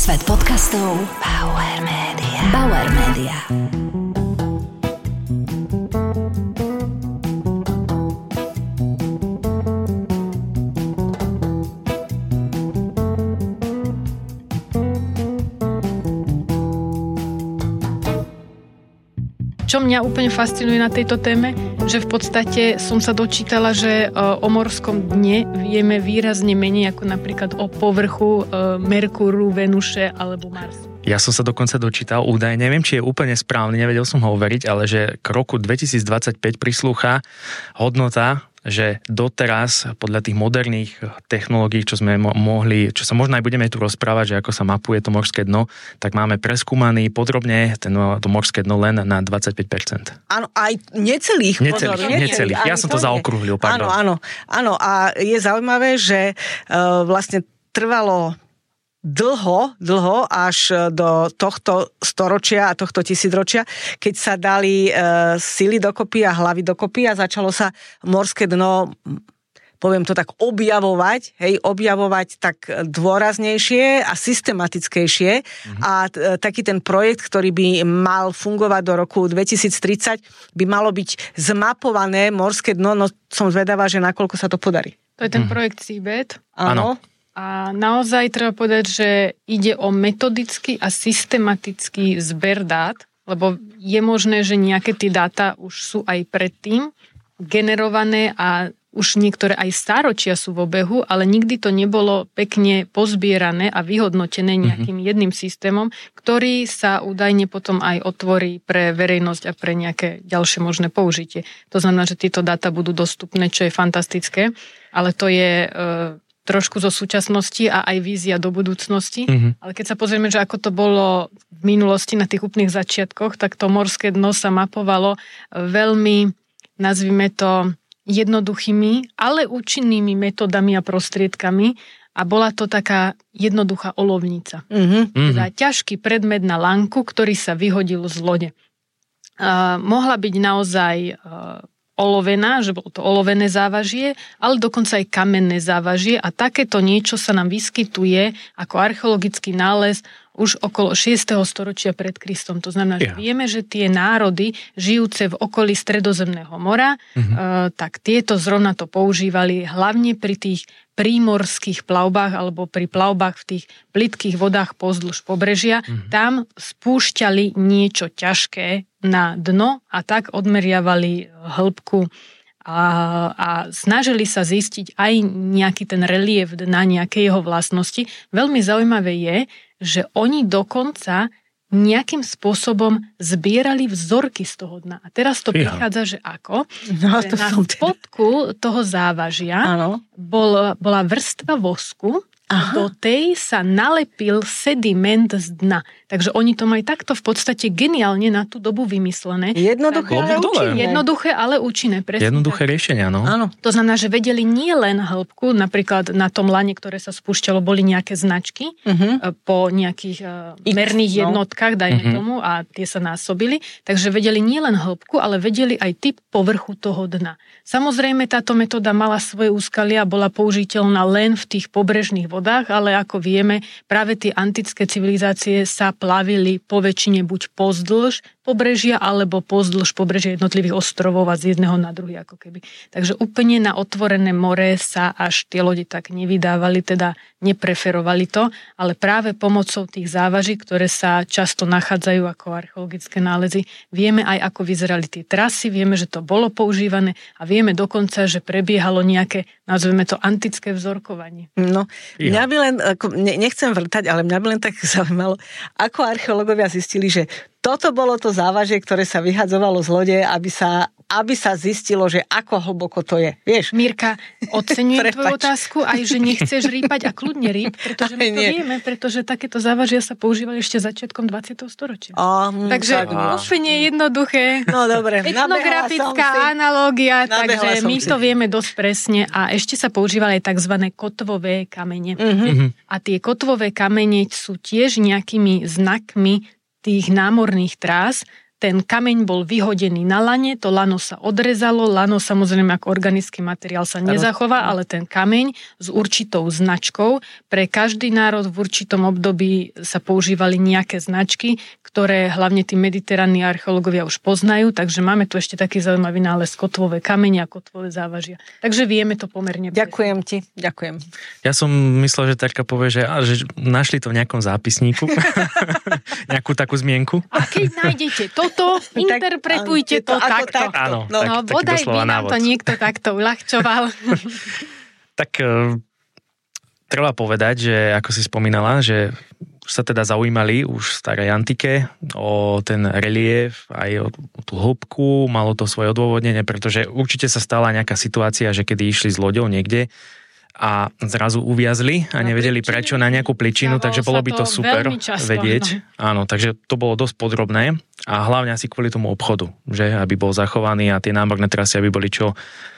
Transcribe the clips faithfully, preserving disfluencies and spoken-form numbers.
Svet podcastov Bauer Media. Bauer Media. Čo mňa úplne fascinuje na tejto téme, že v podstate som sa dočítala, že o morskom dne vieme výrazne menej ako napríklad o povrchu Merkúru, Venuše alebo Marsu. Ja som sa dokonca dočítal údaj, neviem, či je úplne správny, nevedel som ho overiť, ale že k roku dvetisícdvadsaťpäť prislúcha hodnota, že doteraz podľa tých moderných technológií, čo sme mohli, čo sa možno aj budeme tu rozprávať, že ako sa mapuje to morské dno, tak máme preskúmaný podrobne ten, to morské dno len na dvadsaťpäť percent. Áno, aj necelých. Necelých, pozor, necelých. Ja som to zaokrúhlil, pardon. Áno, áno, áno. A je zaujímavé, že uh, vlastne trvalo dlho, dlho až do tohto storočia a tohto tisícročia, keď sa dali e, sily dokopy a hlavy dokopy a začalo sa morské dno, poviem to tak, objavovať, hej, objavovať tak dôraznejšie a systematickejšie. Mhm. A t- taký ten projekt, ktorý by mal fungovať do roku dvetisíctridsať, by malo byť zmapované morské dno, no som zvedavá, že nakoľko sa to podarí. To je ten mhm. projekt Seabed. Áno. A naozaj treba povedať, že ide o metodický a systematický zber dát, lebo je možné, že nejaké tie dáta už sú aj predtým generované a už niektoré aj stáročia sú v obehu, ale nikdy to nebolo pekne pozbierané a vyhodnotené nejakým jedným systémom, ktorý sa údajne potom aj otvorí pre verejnosť a pre nejaké ďalšie možné použitie. To znamená, že tieto dáta budú dostupné, čo je fantastické, ale to je e, trošku zo súčasnosti a aj vízia do budúcnosti. Mm-hmm. Ale keď sa pozrieme, že ako to bolo v minulosti na tých úplných začiatkoch, tak to morské dno sa mapovalo veľmi, nazvime to, jednoduchými, ale účinnými metodami a prostriedkami a bola to taká jednoduchá olovnica. Mm-hmm. Teda ťažký predmet na lanku, ktorý sa vyhodil z lode. Uh, mohla byť naozaj uh, olovená, že bolo to olovené závažie, ale dokonca aj kamenné závažie a takéto niečo sa nám vyskytuje ako archeologický nález už okolo šiesteho storočia pred Kristom. To znamená, že ja. vieme, že tie národy žijúce v okolí Stredozemného mora, uh-huh. e, tak tieto zrovna to používali hlavne pri tých prímorských plavbách alebo pri plavbách v tých plytkých vodách pozdĺž pobrežia. Uh-huh. Tam spúšťali niečo ťažké na dno a tak odmeriavali hĺbku a, a snažili sa zistiť aj nejaký ten relief dna, nejaké jeho vlastnosti. Veľmi zaujímavé je, že oni dokonca nejakým spôsobom zbierali vzorky z toho dna. A teraz to ja. prichádza, že ako? No, že to na spodku toho závažia bol, bola vrstva vosku, a do tej sa nalepil sediment z dna. Takže oni to majú takto v podstate geniálne na tú dobu vymyslené. Jednoduché, ale účinné. Jednoduché, ale účinné. Presne Jednoduché tak. riešenia, no. Áno. To znamená, že vedeli nie len hĺbku, napríklad na tom lane, ktoré sa spúšťalo, boli nejaké značky uh-huh. po nejakých uh, merných no. jednotkách, dajme uh-huh. tomu, a tie sa násobili. Takže vedeli nie len hĺbku, ale vedeli aj typ povrchu toho dna. Samozrejme, táto metóda mala svoje úskalia, bola použiteľná len v tých pobrežných vodách, ale ako vieme, práve tie antické civilizácie sa plavili po väčšine buď pozdĺž pobrežia, alebo pozdĺž pobrežia jednotlivých ostrovov a z jedného na druhý ako keby. Takže úplne na otvorené more sa až tie lode tak nevydávali, teda nepreferovali to, ale práve pomocou tých závaží, ktoré sa často nachádzajú ako archeologické nálezy, vieme aj ako vyzerali tie trasy, vieme, že to bolo používané a vieme dokonca, že prebiehalo nejaké, nazveme to, antické vzorkovanie. No, mňa by len, ako, nechcem vrtať, ale mňa by len tak zaujímalo, ako archeológovia zistili, že toto bolo to závažie, ktoré sa vyhadzovalo z lode, aby sa, aby sa zistilo, že ako hlboko to je. Vieš? Mirka, oceňujem tvoju otázku, aj že nechceš rýpať a kľudne rýp, pretože my to vieme, pretože takéto závažia sa používali ešte začiatkom dvadsiateho storočia. A, takže úplne jednoduché. No dobre. Etnografická analógia, takže my si. to vieme dosť presne a ešte sa používali aj tzv. Kotvové kamene. Uh-huh. A tie kotvové kamene sú tiež nejakými znakmi tých námorných trás, ten kameň bol vyhodený na lane, to lano sa odrezalo, lano samozrejme ako organický materiál sa nezachová, ale ten kameň s určitou značkou. Pre každý národ v určitom období sa používali nejaké značky, ktoré hlavne tí mediteránni archeológovia už poznajú, takže máme tu ešte taký zaujímavý nález kotvové kamene a kotvové závažia. Takže vieme to pomerne. Ďakujem ti, ďakujem. Ja som myslel, že Terka povie, že, a, že našli to v nejakom zápisníku, nejakú takú zmienku. A keď nájdete toto, interpretujte to takto. takto. Áno, no, tak, no bodaj by nám to niekto takto uľahčoval. Tak uh, treba povedať, že ako si spomínala, že sa teda zaujímali už v starej antike o ten relief, aj o tú hĺbku, malo to svoje odôvodnenie, pretože určite sa stala nejaká situácia, že kedy išli s loďou niekde a zrazu uviazli a nevedeli prečo na nejakú pličinu, takže bolo by to super často, vedieť. No. Áno, takže to bolo dosť podrobné a hlavne asi kvôli tomu obchodu, že aby bol zachovaný a tie námorné trasy, aby boli čo uh,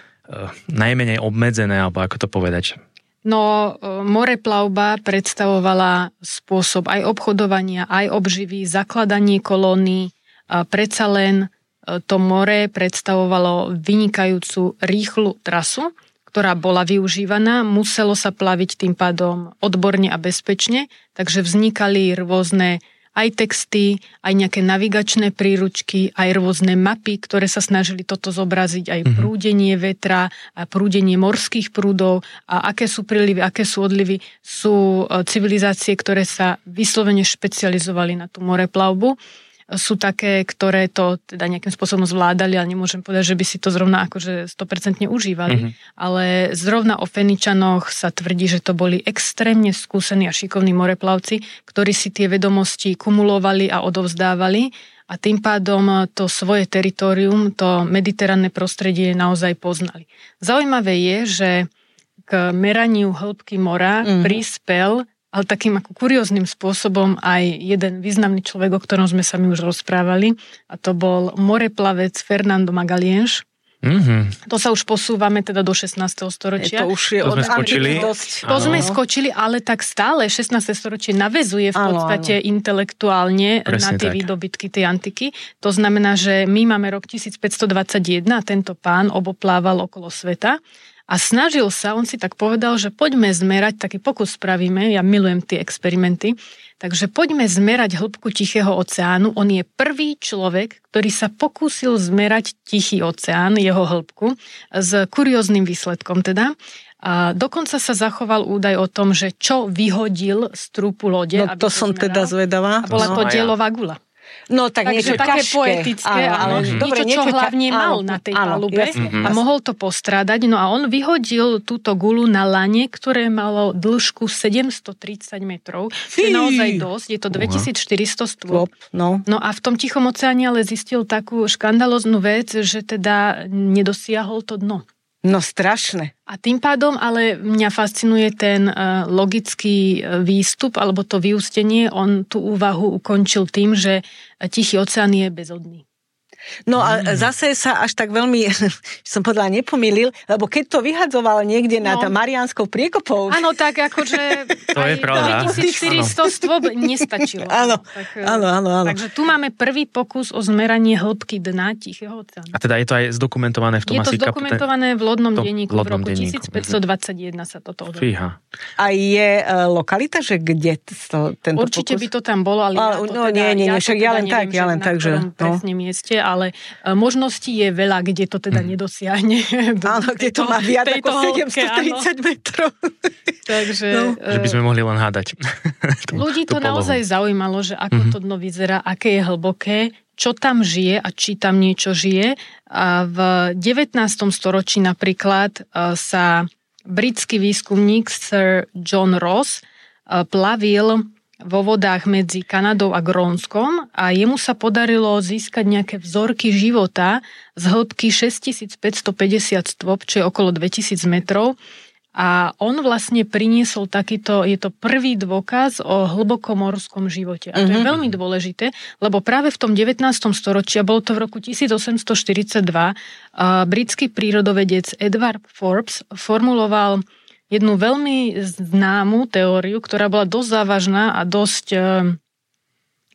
najmenej obmedzené, alebo ako to povedať. No, moreplavba predstavovala spôsob aj obchodovania, aj obživy, zakladanie kolónií. Predsa len to more predstavovalo vynikajúcu rýchlu trasu, ktorá bola využívaná. Muselo sa plaviť tým pádom odborne a bezpečne, takže vznikali rôzne aj texty, aj nejaké navigačné príručky, aj rôzne mapy, ktoré sa snažili toto zobraziť, aj prúdenie vetra, a prúdenie morských prúdov a aké sú prílivy, aké sú odlivy. Sú civilizácie, ktoré sa vyslovene špecializovali na tú moreplavbu. Sú také, ktoré to teda nejakým spôsobom zvládali, ale nemôžem povedať, že by si to zrovna akože sto percent užívali. Mm-hmm. Ale zrovna o Feničanoch sa tvrdí, že to boli extrémne skúsení a šikovní moreplavci, ktorí si tie vedomosti kumulovali a odovzdávali a tým pádom to svoje teritorium, to mediteránne prostredie naozaj poznali. Zaujímavé je, že k meraniu hĺbky mora mm-hmm. prispel ale takým ako kurióznym spôsobom aj jeden významný človek, o ktorom sme sa my už rozprávali, a to bol moreplavec Fernando Magalhães. Mm-hmm. To sa už posúvame teda do šestnásteho storočia. Je to už je to sme skočili. To sme skočili, ale tak stále šestnáste storočie naväzuje v podstate áno, áno. intelektuálne presne na tie tak. Výdobytky tej antiky. To znamená, že my máme rok tisícpäťstodvadsaťjeden a tento pán oboplával okolo sveta. A snažil sa, on si tak povedal, že poďme zmerať, taký pokus spravíme, ja milujem tie experimenty, takže poďme zmerať hĺbku Tichého oceánu. On je prvý človek, ktorý sa pokúsil zmerať Tichý oceán, jeho hĺbku, s kurióznym výsledkom teda. A dokonca sa zachoval údaj o tom, že čo vyhodil z trúpu lode. No to som zmeral. Teda zvedavá. A bola no, to dielová guľa. No tak Takže niečo také ťažké. poetické, áno, ale áno. niečo, Dobre, čo niečo hlavne áno, mal na tej áno, palube jasne, a mohol to postrádať. No a on vyhodil túto guľu na lane, ktoré malo dĺžku sedemstotridsať metrov, čo je naozaj dosť, je to dvetisícštyristo stôp. No. no a v tom Tichom oceáne ale zistil takú škandaloznú vec, že teda nedosiahol to dno. No strašné. A tým pádom ale mňa fascinuje ten uh, logický výstup alebo to vyústenie. On tú úvahu ukončil tým, že Tichý oceán je bezodný. No a zase sa až tak veľmi, som povedala, nepomýlil, lebo keď to vyhadzoval niekde no. nad Mariánskou priekopou. Áno, tak akože to je pravda. dvetisícštyristo stôp nestačilo. Áno, tak, áno, áno, áno. Takže tu máme prvý pokus o zmeranie hĺbky dna Tichého oceánu. A teda je to aj zdokumentované v tom je to asi zdokumentované v lodnom to, denníku v roku tisícpäťstodvadsaťjeden sa toto odohralo. Fíha. A je uh, lokalita, že kde to, tento Určite pokus? by to tam bolo, ale a, ja to no, teda, nie, nie, ja však teda ja len neviem, tak, ja len tak, že... No. presne mieste, ale možností je veľa, kde to teda nedosiahne. Áno, kde to má viac ako sedemstotridsať metrov. Takže... No. Že by sme mohli len hádať. Ľudí to naozaj zaujímalo, že ako to dno vyzerá, aké je hlboké, čo tam žije a či tam niečo žije. A v devätnástom storočí napríklad sa britský výskumník Sir John Ross plavil vo vodách medzi Kanadou a Grónskom a jemu sa podarilo získať nejaké vzorky života z hĺbky šesťtisícpäťstopäťdesiat stôp, čo je okolo dvetisíc metrov. A on vlastne priniesol takýto, je to prvý dôkaz o hlbokomorskom živote. A to mm-hmm. je veľmi dôležité, lebo práve v tom devätnástom storočí, a bolo to v roku tisícosemstoštyridsaťdva, britský prírodovedec Edward Forbes formuloval jednu veľmi známu teóriu, ktorá bola dosť závažná a dosť,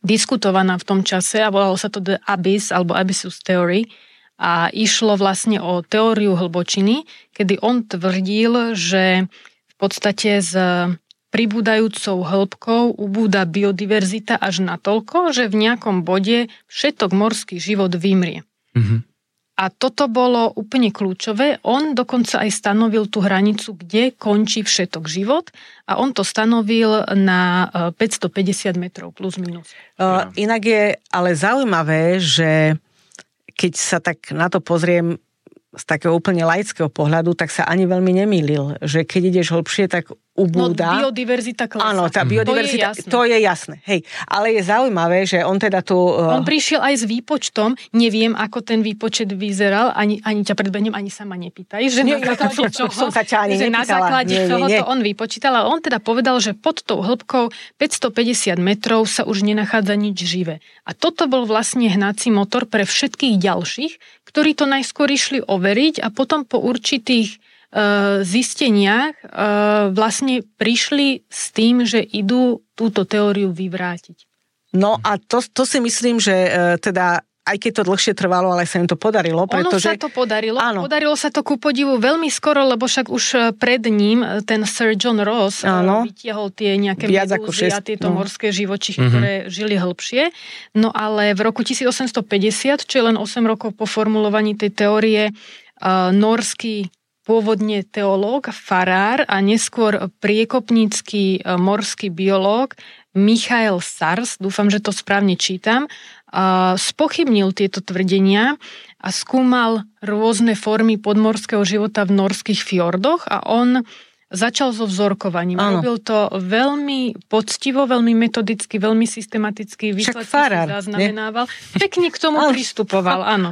diskutovaná v tom čase a volalo sa to The Abyss alebo Abyssus Theory a išlo vlastne o teóriu hlbočiny, kedy on tvrdil, že v podstate s pribúdajúcou hĺbkou ubúda biodiverzita až natoľko, že v nejakom bode všetok morský život vymrie. Mm-hmm. A toto bolo úplne kľúčové. On dokonca aj stanovil tú hranicu, kde končí všetok život a on to stanovil na päťstopäťdesiat metrov plus minus. Uh, inak je ale zaujímavé, že keď sa tak na to pozriem z takého úplne laického pohľadu, tak sa ani veľmi nemýlil, že keď ideš hlbšie, tak ubúda. No biodiverzita klesá. Áno, tá biodiverzita, to je, to je jasné. Hej, ale je zaujímavé, že on teda tu... On prišiel aj s výpočtom, neviem, ako ten výpočet vyzeral, ani, ani ťa predbehnem, ani sa ma nepýtaj, že nie, na základe čoho, som sa ťa ani že na základe nie, čoho nie, nie. to on vypočítal, ale on teda povedal, že pod tou hĺbkou päťstopäťdesiat metrov sa už nenachádza nič živé. A toto bol vlastne hnací motor pre všetkých ďalších, ktorí to najskôr išli overiť a potom po určitých uh, zisteniach uh, vlastne prišli s tým, že idú túto teóriu vyvrátiť. No a to, to si myslím, že uh, teda aj keď to dlhšie trvalo, ale sa im to podarilo. Pretože... Ono sa to podarilo. Áno. Podarilo sa to ku podivu veľmi skoro, lebo však už pred ním ten Sir John Ross áno. vytiahol tie nejaké medúzy a tieto no. morské živočichy, mm-hmm. ktoré žili hĺbšie. No ale v roku tisícosemstopäťdesiat, čo je len osem rokov po formulovaní tej teórie, uh, norský pôvodne teológ, farár a neskôr priekopnícky uh, morský biológ Michael Sars, dúfam, že to správne čítam, spochybnil tieto tvrdenia a skúmal rôzne formy podmorského života v norských fjordoch a on začal so vzorkovaním. Áno. Robil to veľmi poctivo, veľmi metodicky, veľmi systematicky, výsledky si zaznamenával. Nie? Pekne k tomu pristupoval, áno.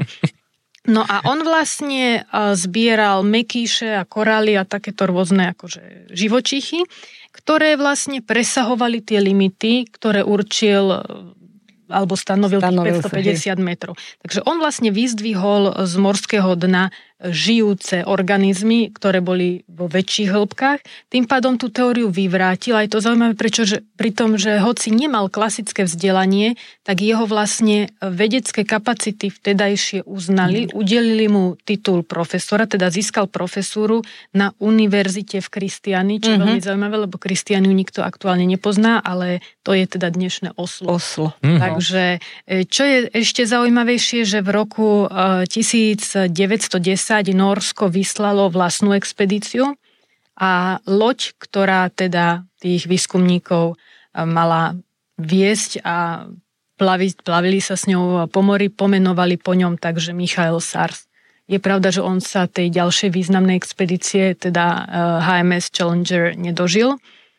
No a on vlastne zbieral mekíše a korály a takéto rôzne akože živočichy, ktoré vlastne presahovali tie limity, ktoré určil alebo stanovil, stanovil tých päťstopäťdesiat metrov. Takže on vlastne vyzdvihol z morského dna žijúce organizmy, ktoré boli vo väčších hĺbkach. Tým pádom tú teóriu vyvrátil. Aj to zaujímavé, pretože pri tom, že hoci nemal klasické vzdelanie, tak jeho vlastne vedecké kapacity vtedajšie uznali, mm. udelili mu titul profesora, teda získal profesúru na univerzite v Kristiani, čo je mm-hmm. veľmi zaujímavé, lebo Kristianiu nikto aktuálne nepozná, ale to je teda dnešné Oslo. Oslo. Mm. Takže čo je ešte zaujímavejšie, že v roku tisícdeväťstodesať Nórsko vyslalo vlastnú expedíciu a loď, ktorá teda tých výskumníkov mala viesť a plaviť, plavili sa s ňou po mori, pomenovali po ňom takže Michael Sars. Je pravda, že on sa tej ďalšej významnej expedície, teda há em es Challenger, nedožil,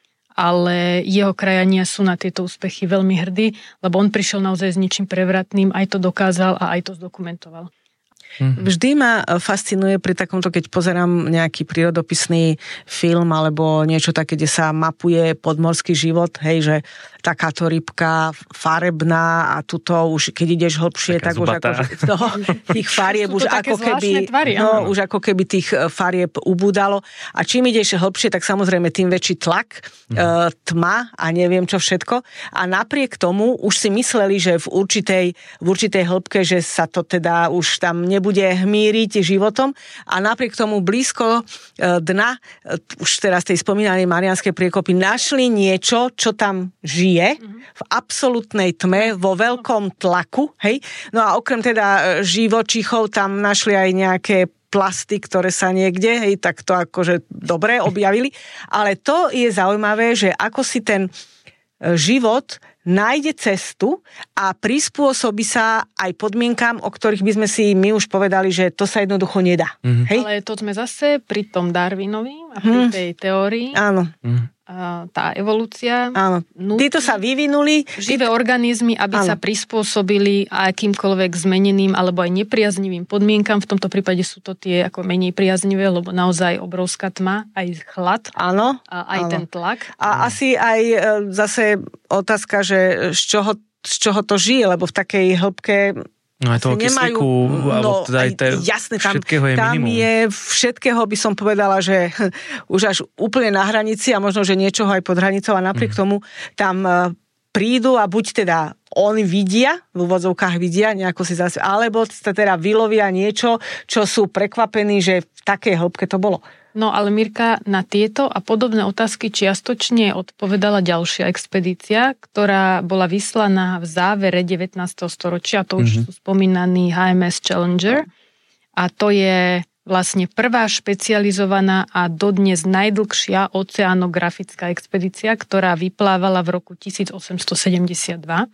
ale jeho krajania sú na tieto úspechy veľmi hrdí, lebo on prišiel naozaj s ničím prevratným, aj to dokázal a aj to zdokumentoval. Vždy ma fascinuje pri takomto, keď pozerám nejaký prírodopisný film alebo niečo také, kde sa mapuje podmorský život, hej, že takáto rybka farebná a tuto už, keď ideš hlbšie, tak už ako, no, tých farieb už ako keby tvary, no, už ako keby tých farieb ubúdalo. A čím ideš hlbšie, tak samozrejme tým väčší tlak, mm. tma a neviem čo všetko. A napriek tomu už si mysleli, že v určitej, v určitej hĺbke, že sa to teda už tam nebude bude hmíriť životom a napriek tomu blízko dna, už teraz tej spomínanej Mariánskej priekopy, našli niečo, čo tam žije v absolútnej tme, vo veľkom tlaku, hej. No a okrem teda živočíchov tam našli aj nejaké plasty, ktoré sa niekde, hej, tak to akože dobre objavili. Ale to je zaujímavé, že ako si ten život nájde cestu a prispôsobí sa aj podmienkam, o ktorých by sme si my už povedali, že to sa jednoducho nedá. Mm-hmm. Hej? Ale to sme zase pri tom Darwinovi a pri mm. tej teórii. Áno. Mm. Tá evolúcia. Áno. Títo sa vyvinuli. Živé organizmy, aby áno. sa prispôsobili akýmkoľvek zmeneným alebo aj nepriaznivým podmienkam. V tomto prípade sú to tie ako menej priaznivé, lebo naozaj obrovská tma, aj chlad. Áno. A aj áno. ten tlak. A áno. asi aj zase otázka, že z čoho, z čoho to žije, lebo v takej hĺbke no aj toho nemajú, kyslíku, alebo no, teda aj te, jasné, tam, všetkého je tam minimum. je všetkého, by som povedala, že už až úplne na hranici a možno, že niečoho aj pod hranicou a napriek mm. tomu tam prídu a buď teda oni vidia, v úvodzovkách vidia, nejako si zase, alebo sa teda vylovia niečo, čo sú prekvapení, že v takej hĺbke to bolo. No ale Mirka, na tieto a podobné otázky čiastočne odpovedala ďalšia expedícia, ktorá bola vyslaná v závere devätnásteho storočia, to už mm-hmm. sú spomínaný há em es Challenger, a to je vlastne prvá špecializovaná a dodnes najdlhšia oceanografická expedícia, ktorá vyplávala v roku tisícosemstosedemdesiatdva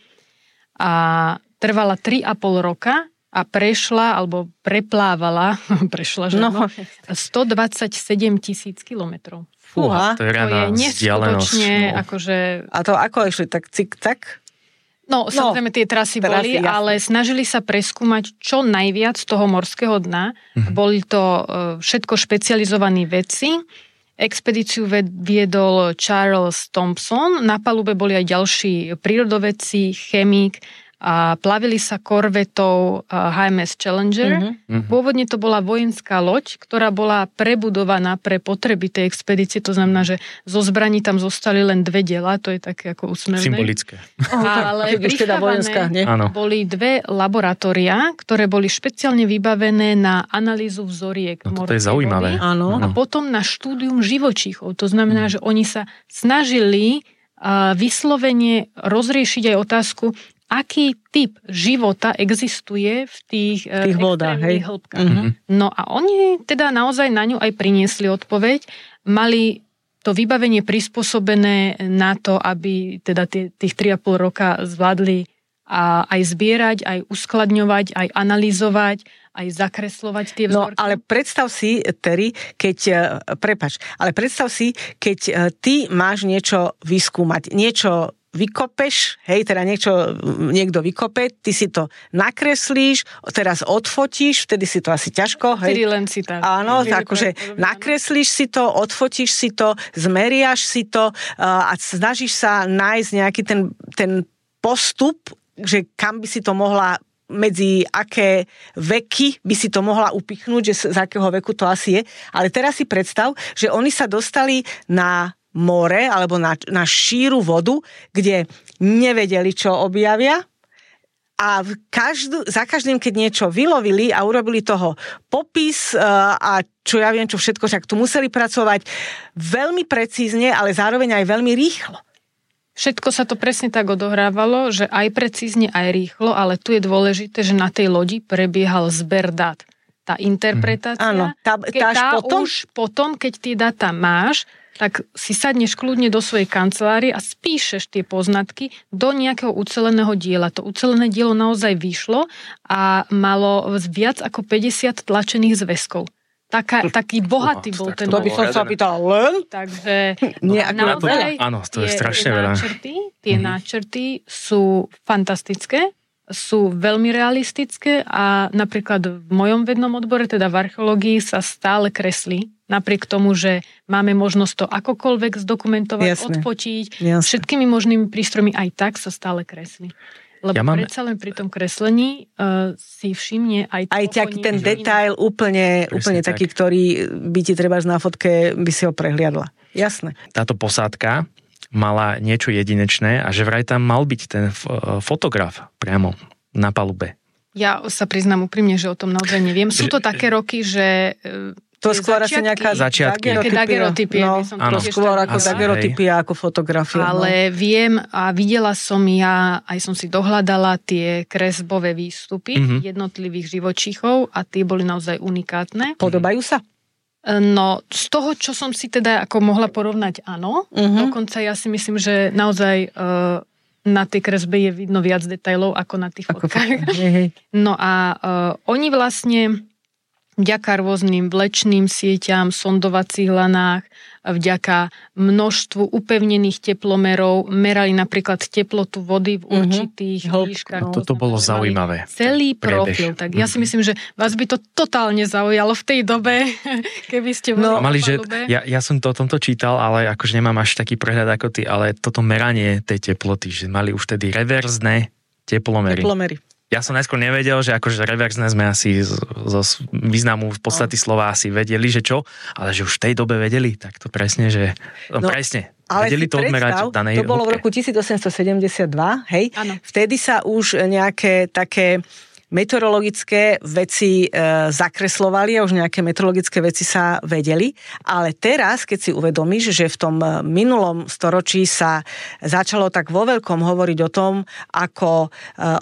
a trvala tri a pol roka a prešla, alebo preplávala, prešla, že no. stodvadsaťsedem tisíc kilometrov. Fúha, to je, to je neskutočne, no. akože... A to ako išli, tak cik-tak? No, samozrejme tie trasy, trasy boli, jasne. Ale snažili sa preskúmať čo najviac z toho morského dna. Mhm. Boli to všetko špecializovaní vedci. Expedíciu viedol Charles Thompson. Na palube boli aj ďalší prírodovedci, chemík a plavili sa korvetou há em es Challenger. Mm-hmm. Pôvodne to bola vojenská loď, ktorá bola prebudovaná pre potreby tej expedície. To znamená, že zo zbraní tam zostali len dve diela. To je také ako úsmevné. Symbolické. Ale pristávané boli dve laboratória, ktoré boli špeciálne vybavené na analýzu vzoriek no, to je zaujímavé. Áno. A potom na štúdium živočíchov. To znamená, mm. že oni sa snažili uh, vyslovene rozriešiť aj otázku, aký typ života existuje v tých, v tých vodách, hej? Hĺbkach. Mm-hmm. No a oni teda naozaj na ňu aj priniesli odpoveď. Mali to vybavenie prispôsobené na to, aby teda tie, tých tri a pol roka zvládli a aj zbierať, aj uskladňovať, aj analyzovať, aj zakreslovať tie vzorky. No, ale predstav si, Terry, keď, prepáč, ale predstav si, keď ty máš niečo vyskúmať, niečo vykopeš, hej, teda niečo, niekto vykope, ty si to nakreslíš, teraz odfotíš, vtedy si to asi ťažko, hej. Vtedy len si tak. Áno, akože nakreslíš si to, odfotíš si to, zmeriaš si to a snažíš sa nájsť nejaký ten, ten postup, že kam by si to mohla medzi aké veky by si to mohla upichnúť, že z akého veku to asi je. Ale teraz si predstav, že oni sa dostali na more alebo na, na šíru vodu, kde nevedeli, čo objavia a v každú, za každým, keď niečo vylovili a urobili toho popis a čo ja viem, čo všetko, však tu museli pracovať veľmi precízne, ale zároveň aj veľmi rýchlo. Všetko sa to presne tak odohrávalo, že aj precízne, aj rýchlo, ale tu je dôležité, že na tej lodi prebiehal zber dát. Tá interpretácia, mm. Áno, tá, tá, tá potom? už potom, keď tie dáta máš, tak si sadneš kľudne do svojej kancelárie a spíšeš tie poznatky do nejakého uceleného diela. To ucelené dielo naozaj vyšlo a malo viac ako päťdesiat tlačených zväzkov. Taká, taký bohatý oh, bol ten. To by som sa pýtal len? Takže no, naozaj áno, to je tie, strašne tie veľa. Náčrty, tie mm-hmm. náčrty sú fantastické, sú veľmi realistické a napríklad v mojom vednom odbore, teda v archeológii, sa stále kreslí. Napriek tomu, že máme možnosť to akokoľvek zdokumentovať, Jasne. odfotiť, Jasne. všetkými možnými prístrojmi, aj tak sa stále kreslí. Lebo ja mám... predsa len pri tom kreslení uh, si všimne aj to. Aj taký ten detail úplne, úplne tak. taký, ktorý by ti treba na fotke, by si ho prehliadla. Jasné. Táto posádka mala niečo jedinečné a že vraj tam mal byť ten fotograf priamo na palube. Ja sa priznám úprimne, že o tom naozaj neviem. Sú to také roky, že... To skôr asi nejaká začiatky. dagerotypie. No, to skôr ako dagerotypia, ako fotografia. Ale no. viem a videla som ja, aj som si dohľadala tie kresbové výstupy mm-hmm. jednotlivých živočíchov a tie boli naozaj unikátne. Podobajú sa? No, z toho, čo som si teda ako mohla porovnať, áno. Mm-hmm. Dokonca ja si myslím, že naozaj uh, na tej kresbe je vidno viac detailov ako na tých fotkách. No a uh, oni vlastne vďaka rôznym vlečným sieťam, sondovacích lanách, vďaka množstvu upevnených teplomerov merali napríklad teplotu vody v určitých mm-hmm. výškach. No, toto bolo zaujímavé. Celý profil. Tak ja si myslím, že vás by to totálne zaujalo v tej dobe, keby ste boli no, mali, že ja, ja som to o tomto čítal, ale akože nemám až taký prehľad ako ty, ale toto meranie tej teploty, že mali už tedy reverzné teplomery. Teplomery. Ja som najskôr nevedel, že akože reverzné sme asi zo, zo významu v podstaty no. slova asi vedeli, že čo, ale že už v tej dobe vedeli, tak to presne, že no, presne. Ale vedeli to odmerať v danej to bolo hĺbke. V roku tisícosemstosedemdesiatdva, hej? Áno. Vtedy sa už nejaké také meteorologické veci e, zakreslovali a už nejaké meteorologické veci sa vedeli, ale teraz, keď si uvedomíš, že v tom minulom storočí sa začalo tak vo veľkom hovoriť o tom, ako e,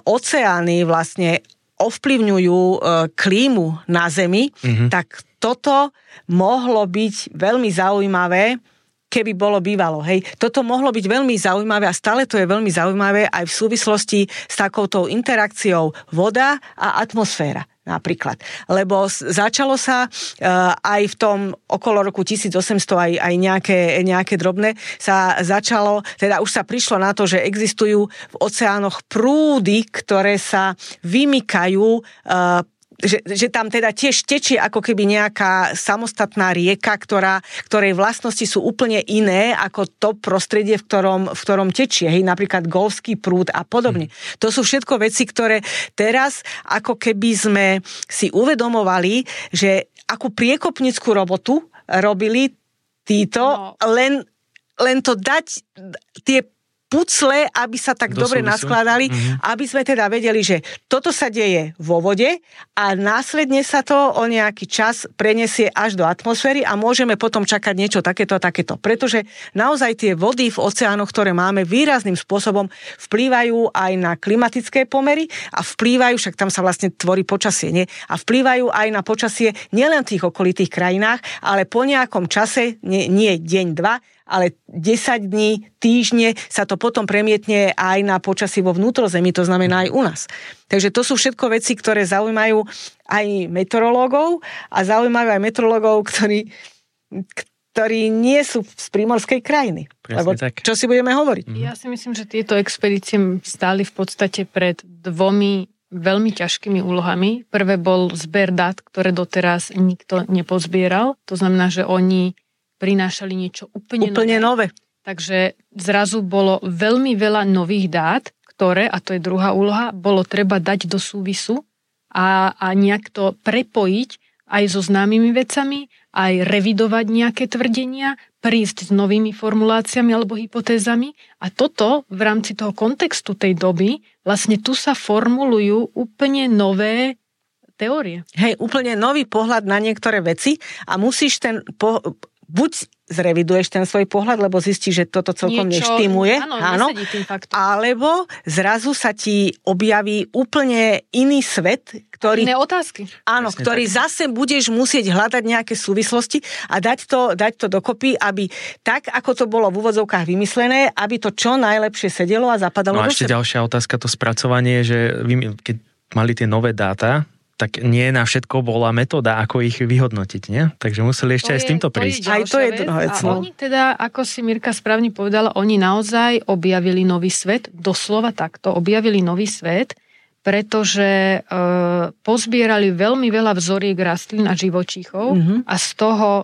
oceány vlastne ovplyvňujú e, klímu na Zemi, mm-hmm. tak toto mohlo byť veľmi zaujímavé, keby bolo bývalo. Hej. Toto mohlo byť veľmi zaujímavé a stále to je veľmi zaujímavé aj v súvislosti s takouto interakciou voda a atmosféra napríklad. Lebo začalo sa uh, aj v tom okolo roku tisícosemsto aj, aj nejaké, nejaké drobné sa začalo, teda už sa prišlo na to, že existujú v oceánoch prúdy, ktoré sa vymykajú uh, Že, že tam teda tiež tečie ako keby nejaká samostatná rieka, ktorá, ktorej vlastnosti sú úplne iné ako to prostredie, v ktorom, v ktorom tečie. Hej, napríklad golfský prúd a podobne. Hmm. To sú všetko veci, ktoré teraz ako keby sme si uvedomovali, že akú priekopnickú robotu robili títo, no. len, len to dať tie pucle, aby sa tak Do dobre súvisu. naskladali, mm-hmm. aby sme teda vedeli, že toto sa deje vo vode a následne sa to o nejaký čas prenesie až do atmosféry a môžeme potom čakať niečo takéto a takéto. Pretože naozaj tie vody v oceánoch, ktoré máme, výrazným spôsobom vplývajú aj na klimatické pomery a vplývajú, však tam sa vlastne tvorí počasie, nie? A vplývajú aj na počasie nielen v tých okolitých krajinách, ale po nejakom čase, nie, nie deň, dva, ale desať dní, týždne sa to potom premietne aj na počasí vo vnútrozemí, to znamená aj u nás. Takže to sú všetko veci, ktoré zaujímajú aj meteorológov a zaujímajú aj meteorológov, ktorí, ktorí nie sú z prímorskej krajiny. Presne Lebo tak. Čo si budeme hovoriť? Ja si myslím, že tieto expedície stáli v podstate pred dvomi veľmi ťažkými úlohami. Prvé bol zber dát, ktoré doteraz nikto nepozbieral. To znamená, že oni prinášali niečo úplne, úplne nové. nové. Takže zrazu bolo veľmi veľa nových dát, ktoré, a to je druhá úloha, bolo treba dať do súvisu a, a nejak to prepojiť aj so známymi vecami, aj revidovať nejaké tvrdenia, prísť s novými formuláciami alebo hypotézami. A toto v rámci toho kontextu tej doby, vlastne tu sa formulujú úplne nové teórie. Hej, úplne nový pohľad na niektoré veci a musíš ten po, buď zreviduješ ten svoj pohľad, lebo zistíš, že toto celkom Niečo, neštimuje, áno, áno, alebo zrazu sa ti objaví úplne iný svet, ktorý... Iné otázky. Áno, Presne ktorý tak. Zase budeš musieť hľadať nejaké súvislosti a dať to, dať to dokopy, aby tak, ako to bolo v úvodzovkách vymyslené, aby to čo najlepšie sedelo a zapadalo no a do ešte seba. ďalšia otázka, to spracovanie, že vy, keď mali tie nové dáta, tak nie na všetko bola metóda, ako ich vyhodnotiť, nie? Takže museli ešte to aj je, s týmto prísť. To aj to je druhá vec. A oni teda, ako si Mirka správne povedala, oni naozaj objavili nový svet, doslova takto, objavili nový svet, pretože e, pozbierali veľmi veľa vzoriek rastlín a živočíchov mm-hmm. a z toho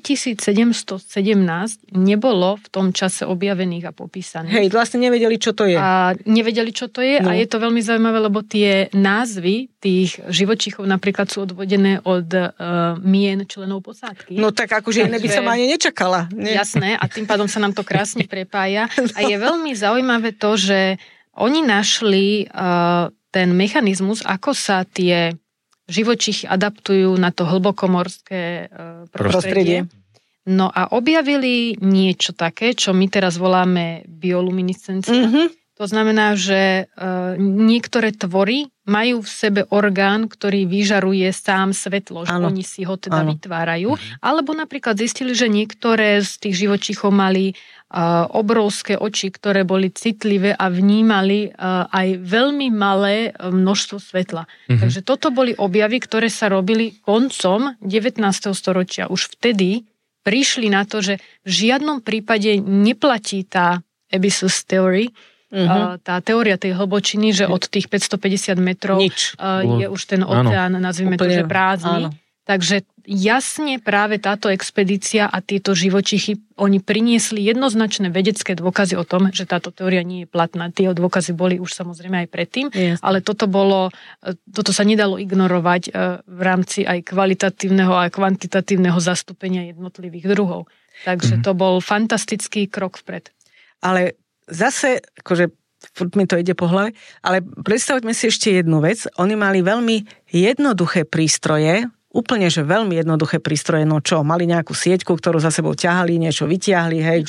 štyritisícsedemstosedemnásť nebolo v tom čase objavených a popísaných. Hej, vlastne nevedeli, čo to je. A nevedeli, čo to je no. a je to veľmi zaujímavé, lebo tie názvy tých živočíchov napríklad sú odvodené od e, mien členov posádky. No tak akože iné by som ani nečakala. Nie? Jasné, a tým pádom sa nám to krásne prepája. No. A je veľmi zaujímavé to, že oni našli uh, ten mechanizmus, ako sa tie živočichy adaptujú na to hlbokomorské uh, prostredie. prostredie. No a objavili niečo také, čo my teraz voláme bioluminiscencia. Mm-hmm. To znamená, že uh, niektoré tvory majú v sebe orgán, ktorý vyžaruje sám svetlo, že ano. Oni si ho teda ano. vytvárajú. Mm-hmm. Alebo napríklad zistili, že niektoré z tých živočíchov mali uh, obrovské oči, ktoré boli citlivé a vnímali uh, aj veľmi malé množstvo svetla. Mm-hmm. Takže toto boli objavy, ktoré sa robili koncom devätnásteho storočia. Už vtedy prišli na to, že v žiadnom prípade neplatí tá Abyssus Theory, Uh-huh. tá teória tej hlbočiny, že od tých päťstopäťdesiat metrov Nič. je už ten oceán, nazvime Úplne. to, že prázdny. Áno. Takže jasne práve táto expedícia a tieto živočichy, oni priniesli jednoznačné vedecké dôkazy o tom, že táto teória nie je platná. Tie dôkazy boli už samozrejme aj predtým, yes. ale toto bolo, toto sa nedalo ignorovať v rámci aj kvalitatívneho a kvantitatívneho zastúpenia jednotlivých druhov. Takže mm-hmm. to bol fantastický krok vpred. Ale zase, akože furt mi to ide po hlave, ale predstavme si ešte jednu vec. Oni mali veľmi jednoduché prístroje, úplne, že veľmi jednoduché prístroje, no čo, mali nejakú sieťku, ktorú za sebou ťahali, niečo vytiahli, hej.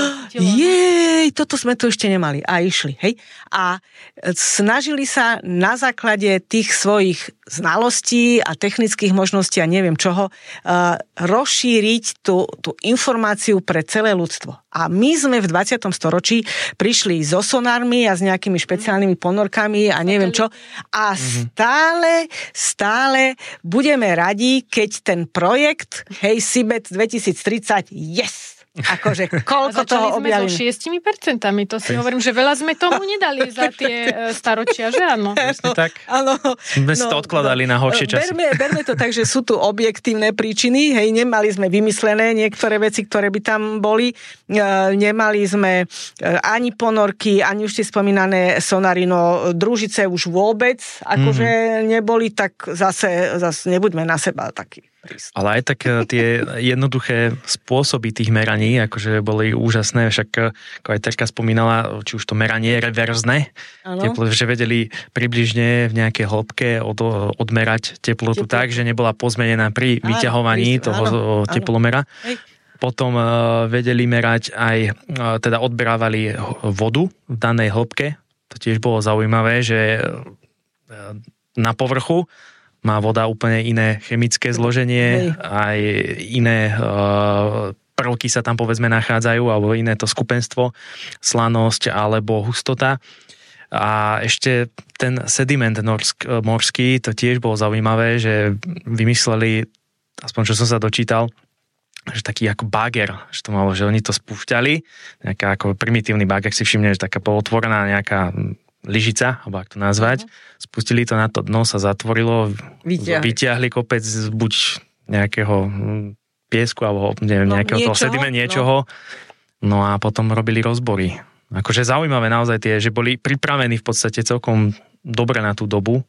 Jej, toto sme tu ešte nemali. A išli, hej. A snažili sa na základe tých svojich znalostí a technických možností a neviem čoho, uh, rozšíriť tú, tú informáciu pre celé ľudstvo. A my sme v dvadsiatom storočí prišli so sonármi a s nejakými špeciálnymi ponorkami a neviem čo. A stále, stále budeme radi, keď ten projekt, hej, Sibet dvetisíctridsať, yes! Akože, koľko toho objavíme. A začali sme so šiestimi percentami, to si hovorím, že veľa sme tomu nedali za tie staročia, že áno? No, tak. Áno. Sme si no, to odkladali no, na horšie časy. Berme, berme to tak, že sú tu objektívne príčiny, hej, nemali sme vymyslené niektoré veci, ktoré by tam boli, nemali sme ani ponorky, ani už tie spomínané sonary, no družice už vôbec, akože mm-hmm. neboli, tak zase, zase nebuďme na seba takí. Ale aj tak tie jednoduché spôsoby tých meraní, akože boli úžasné, však ako aj Terka spomínala, či už to meranie reverzne, teplo, že vedeli približne v nejakej hĺbke od, odmerať teplotu Teplo. tak, že nebola pozmenená pri áno, vyťahovaní prísť, toho áno, teplomera. Áno. Potom uh, vedeli merať aj, uh, teda odberávali vodu v danej hĺbke, to tiež bolo zaujímavé, že uh, na povrchu má voda úplne iné chemické zloženie, Hej. aj iné uh, prvky sa tam povedzme nachádzajú, alebo iné to skupenstvo, slanosť alebo hustota. A ešte ten sediment norsk, morský, to tiež bolo zaujímavé, že vymysleli, aspoň čo som sa dočítal, že taký ako bager, že to malo, že oni to spúšťali, nejaká ako primitívny bager, si všimne, že taká polotvorená nejaká lyžica, alebo ak to nazvať. Uh-huh. Spustili to na to dno, sa zatvorilo, vyťahli, vyťahli kopec buď nejakého piesku, alebo neviem, no, nejakého toho sedime niečoho. No. no a potom robili rozbory. Akože zaujímavé naozaj tie, že boli pripravení v podstate celkom dobre na tú dobu,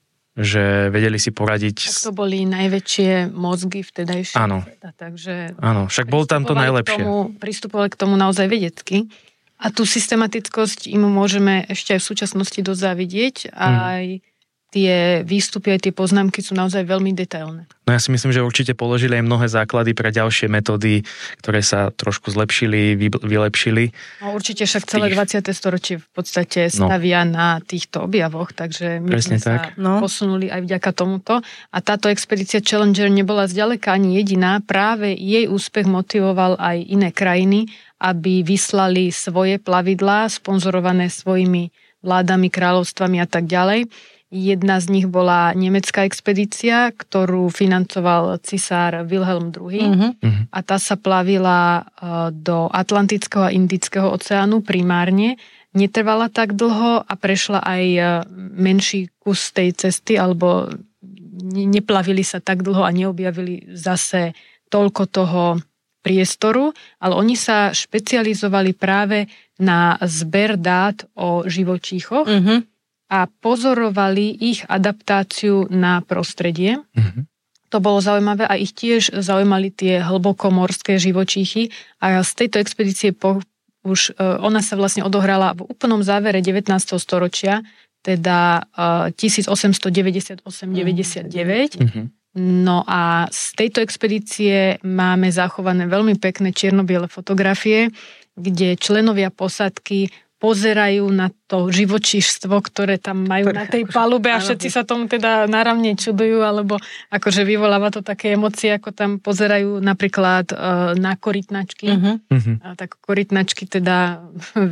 že vedeli si poradiť. Tak to boli najväčšie mozgy vtedajšie. Áno. Takže áno, však bol tam to najlepšie. Tomu, pristupovali k tomu naozaj vedecky. A tú systematickosť im môžeme ešte aj v súčasnosti dosť závidieť. Aj tie výstupy, aj tie poznámky sú naozaj veľmi detailné. No ja si myslím, že určite položili aj mnohé základy pre ďalšie metódy, ktoré sa trošku zlepšili, vylepšili. No určite však celé dvadsiate storočie v podstate stavia no. na týchto objavoch, takže my Presne sme tak. sa no. posunuli aj vďaka tomuto. A táto expedícia Challenger nebola zďaleka ani jediná. Práve jej úspech motivoval aj iné krajiny, aby vyslali svoje plavidlá, sponzorované svojimi vládami, kráľovstvami a tak ďalej. Jedna z nich bola nemecká expedícia, ktorú financoval cisár Wilhelm druhý. Mm-hmm. A tá sa plavila do Atlantického a Indického oceánu primárne. Netrvala tak dlho a prešla aj menší kus tej cesty, alebo neplavili sa tak dlho a neobjavili zase toľko toho priestoru, ale oni sa špecializovali práve na zber dát o živočíchoch uh-huh. a pozorovali ich adaptáciu na prostredie. Uh-huh. To bolo zaujímavé a ich tiež zaujímali tie hlbokomorské živočíchy a z tejto expedície po, už ona sa vlastne odohrala v úplnom závere devätnásteho storočia, teda tisícosemstodeväťdesiatosem deväťdesiatdeväť. Uh-huh. No a z tejto expedície máme zachované veľmi pekné čierno-biele fotografie, kde členovia posádky pozerajú na to živočíštvo, ktoré tam majú na tej palube a všetci sa tomu teda náramne čudujú, alebo akože vyvoláva to také emócie, ako tam pozerajú napríklad na korytnačky. Uh-huh. A tak korytnačky teda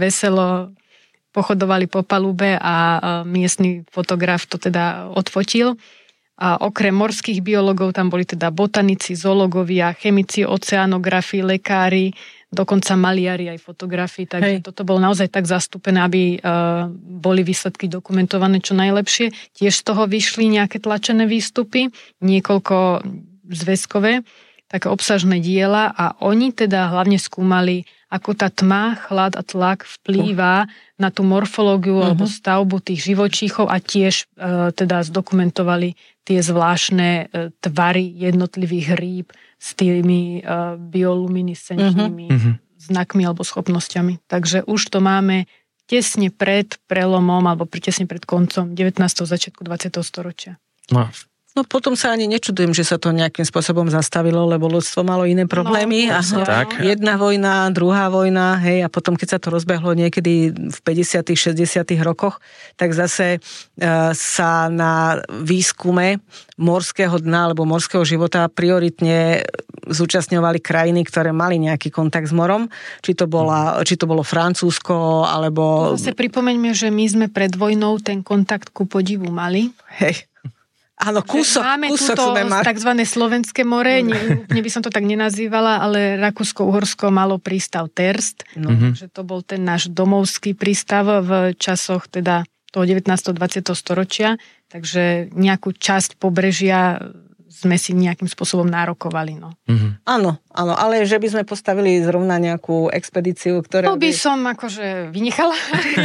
veselo pochodovali po palube a miestny fotograf to teda odfotil. A okrem morských biológov tam boli teda botanici, zoológovia, chemici, oceanografi, lekári, dokonca maliari aj fotografii. Takže Hej. toto bolo naozaj tak zastúpené, aby uh, boli výsledky dokumentované čo najlepšie. Tiež z toho vyšli nejaké tlačené výstupy, niekoľko zväzkové, také obsažné diela a oni teda hlavne skúmali, ako tá tma, chlad a tlak vplýva na tú morfológiu uh-huh. alebo stavbu tých živočíchov a tiež e, teda zdokumentovali tie zvláštne e, tvary jednotlivých rýb s tými e, bioluminescenčnými uh-huh. znakmi alebo schopnosťami. Takže už to máme tesne pred prelomom alebo tesne pred koncom devätnásteho začiatku dvadsiateho storočia. No. No potom sa ani nečudujem, že sa to nejakým spôsobom zastavilo, lebo ľudstvo malo iné problémy. No, a tak. Jedna vojna, druhá vojna, hej, a potom keď sa to rozbehlo niekedy v päťdesiatych, šesťdesiatych rokoch, tak zase e, sa na výskume morského dna alebo morského života prioritne zúčastňovali krajiny, ktoré mali nejaký kontakt s morom. Či to, bola, či to bolo Francúzsko, alebo... Zase pripomeňme, že my sme pred vojnou ten kontakt ku podivu mali. Hej. Áno, kúsok, máme kúsok túto sme mali. takzvané slovenské more, ne, ne by som to tak nenazývala, ale Rakúsko-Uhorsko malo prístav Terst, no, mm-hmm. že to bol ten náš domovský prístav v časoch teda toho devätnásteho dvadsiateho storočia, takže nejakú časť pobrežia sme si nejakým spôsobom nárokovali. No. Mm-hmm. Áno, áno, ale že by sme postavili zrovna nejakú expedíciu, ktorá... To by som akože vynechala.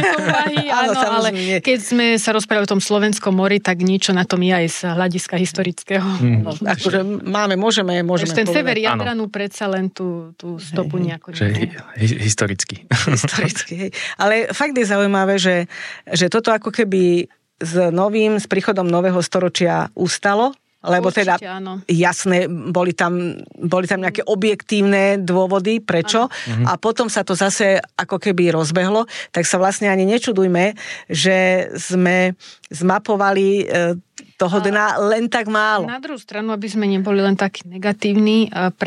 áno, ale nie. Keď sme sa rozprávali o tom Slovenskom mori, tak niečo na tom je aj z hľadiska historického. Mm. No, akože máme, môžeme, môžeme ten povedať. sever Jadranu predsa len tú, tú stopu hej, nejako... Že hi- historicky. historicky, hej. Ale fakt je zaujímavé, že, že toto ako keby s novým, s príchodom nového storočia ustalo, lebo určite, teda áno. jasné, boli tam, boli tam nejaké objektívne dôvody, prečo, áno. A potom sa to zase ako keby rozbehlo, tak sa vlastne ani nečudujme, že sme zmapovali toho dna len tak málo. Na druhú stranu, aby sme neboli len takí negatívni,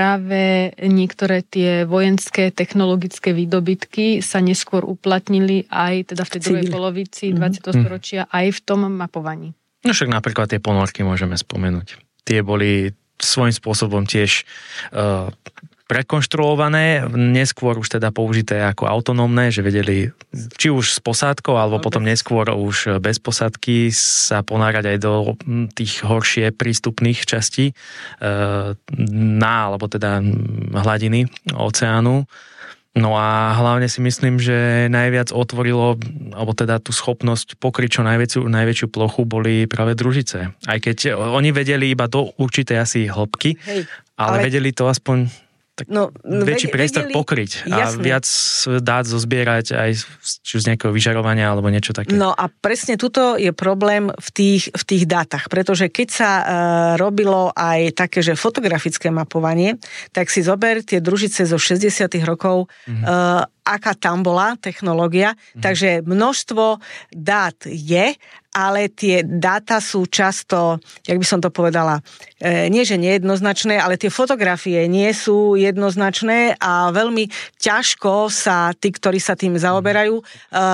práve niektoré tie vojenské technologické výdobytky sa neskôr uplatnili aj teda v tej druhej polovici dvadsiateho Mm-hmm. storočia aj v tom mapovaní. No však napríklad tie ponorky môžeme spomenúť. Tie boli svojím spôsobom tiež uh, prekonštruované, neskôr už teda použité ako autonómne, že vedeli či už s posádkou, alebo potom neskôr už bez posádky sa ponárať aj do tých horšie prístupných častí uh, na, alebo teda hladiny oceánu. No a hlavne si myslím, že najviac otvorilo, alebo teda tú schopnosť pokryť čo najväčšiu, najväčšiu plochu boli práve družice. Aj keď oni vedeli iba do určitej asi hĺbky, Hej, ale, ale vedeli to aspoň tak no, väčší priestor vedeli, pokryť a jasne. Viac dát zozbierať aj či z nejakého vyžarovania alebo niečo také. No a presne tuto je problém v tých, v tých dátach, pretože keď sa uh, robilo aj také, že fotografické mapovanie, tak si zober tie družice zo šesťdesiatych rokov, mm-hmm. uh, aká tam bola technológia, mm-hmm. takže množstvo dát je, ale tie dáta sú často, jak by som to povedala, e, nie že nejednoznačné, ale tie fotografie nie sú jednoznačné a veľmi ťažko sa tí, ktorí sa tým zaoberajú, e,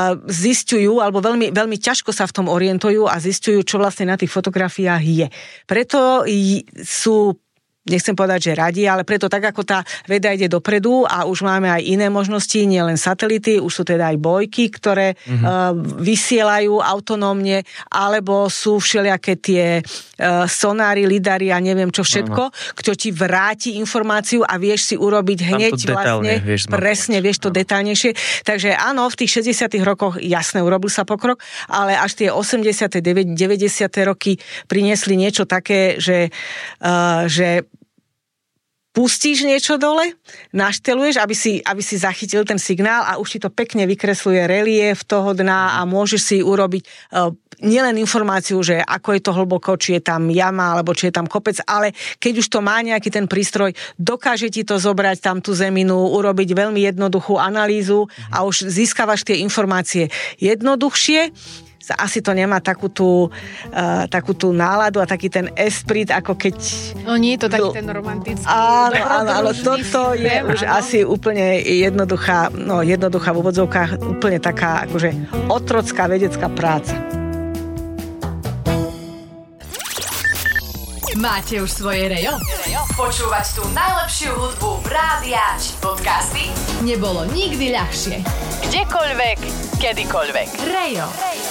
zisťujú, alebo veľmi, veľmi ťažko sa v tom orientujú a zisťujú, čo vlastne na tých fotografiách je. Preto sú nechcem povedať, že radi, ale preto tak, ako tá veda ide dopredu a už máme aj iné možnosti, nielen satelity, už sú teda aj bojky, ktoré mm-hmm. uh, vysielajú autonómne, alebo sú všelijaké tie uh, sonári, lidary a neviem čo všetko, ano. Kto ti vráti informáciu a vieš si urobiť hneď vlastne, vieš presne, vieš to ano. Detailnejšie. Takže áno, v tých šesťdesiatych rokoch jasne urobil sa pokrok, ale až tie osemdesiate, deväťdesiate roky priniesli niečo také, že, uh, že pustíš niečo dole, našteluješ, aby si, aby si zachytil ten signál a už ti to pekne vykresluje relief toho dna a môžeš si urobiť uh, nielen informáciu, že ako je to hlboko, či je tam jama, alebo či je tam kopec, ale keď už to má nejaký ten prístroj, dokáže ti to zobrať tam tú zeminu, urobiť veľmi jednoduchú analýzu a už získavaš tie informácie jednoduchšie. Asi to nemá takú tú, uh, takú tú náladu a taký ten esprit, ako keď... No nie je to taký ten romantický... Áno, áno, áno, toto je film, už áno. Asi úplne jednoduchá, no jednoduchá v úvodzovkách, úplne taká akože otrocká vedecká práca. Máte už svoje rejo? Počúvať tú najlepšiu hudbu rádia či podcasty nebolo nikdy ľahšie. Kdekoľvek, kedykoľvek. Rejo.